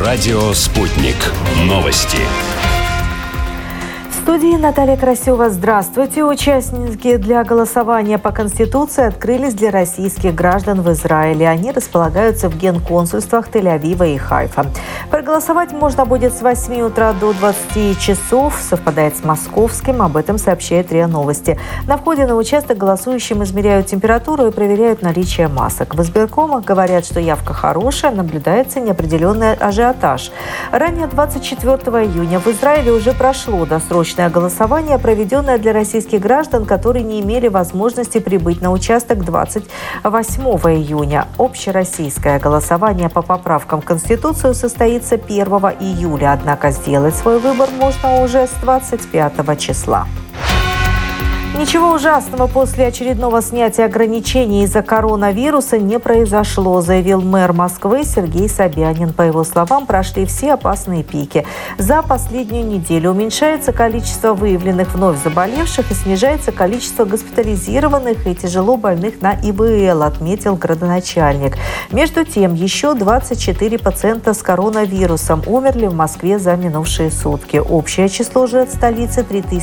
Радио «Спутник». Новости. В студии Наталья Красева. Здравствуйте. Участники для голосования по Конституции открылись для российских граждан в Израиле. Они располагаются в генконсульствах Тель-Авива и Хайфа. Проголосовать можно будет с 8 утра до 20 часов. Совпадает с московским. Об этом сообщает РИА Новости. На входе на участок голосующим измеряют температуру и проверяют наличие масок. В избиркомах говорят, что явка хорошая, наблюдается неопределенный ажиотаж. Ранее 24 июня в Израиле уже прошло досрочное голосование, проведенное для российских граждан, которые не имели возможности прибыть на участок 28 июня. Общероссийское голосование по поправкам в Конституцию состоится 1 июля, однако сделать свой выбор можно уже с 25 числа. Ничего ужасного после очередного снятия ограничений из-за коронавируса не произошло, заявил мэр Москвы Сергей Собянин. По его словам, прошли все опасные пики. За последнюю неделю уменьшается количество выявленных вновь заболевших и снижается количество госпитализированных и тяжело больных на ИВЛ, отметил градоначальник. Между тем, еще 24 пациента с коронавирусом умерли в Москве за минувшие сутки. Общее число жертв столицы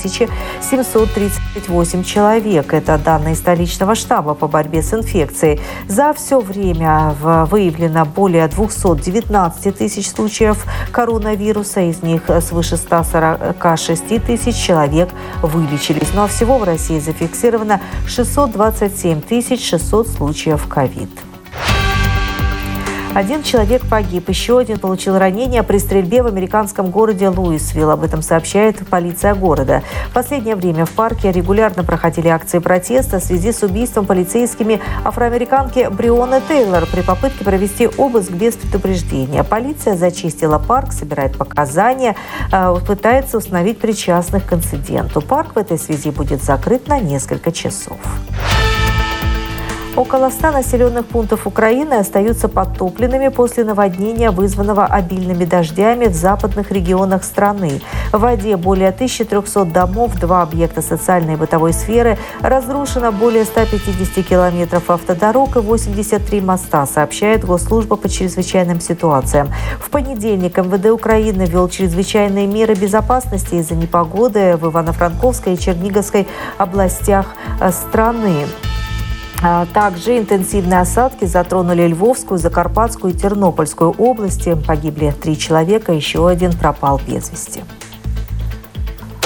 3738 человек. Это данные столичного штаба по борьбе с инфекцией. За все время выявлено более 219 тысяч случаев коронавируса. Из них свыше 146 тысяч человек вылечились. Ну а всего в России зафиксировано 627 600 случаев ковид. Один человек погиб, еще один получил ранения при стрельбе в американском городе Луисвилл. Об этом сообщает полиция города. В последнее время в парке регулярно проходили акции протеста в связи с убийством полицейскими афроамериканки Брионы Тейлор при попытке провести обыск без предупреждения. Полиция зачистила парк, собирает показания, пытается установить причастных к инциденту. Парк в этой связи будет закрыт на несколько часов. Около 100 населенных пунктов Украины остаются подтопленными после наводнения, вызванного обильными дождями в западных регионах страны. В воде более 1300 домов, 2 объекта социальной и бытовой сферы, разрушено более 150 километров автодорог и 83 моста, сообщает Госслужба по чрезвычайным ситуациям. В понедельник МВД Украины ввел чрезвычайные меры безопасности из-за непогоды в Ивано-Франковской и Черниговской областях страны. Также интенсивные осадки затронули Львовскую, Закарпатскую и Тернопольскую области. Погибли 3 человека, еще один пропал без вести.